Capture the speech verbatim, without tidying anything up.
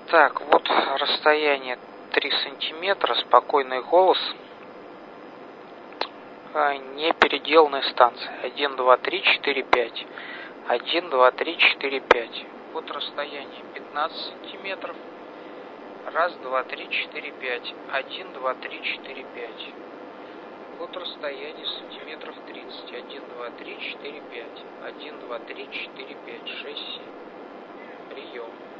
Так, вот расстояние три сантиметра, спокойный голос. Непеределанная станция. один, два, три, четыре, пять. один, два, три, четыре, пять. Вот расстояние пятнадцать сантиметров. Раз, два, три, четыре, пять. один, два, три, четыре, пять. Вот расстояние сантиметров тридцать. один, два, три, четыре, пять. один, два, три, четыре, пять, шесть, семь. Прием.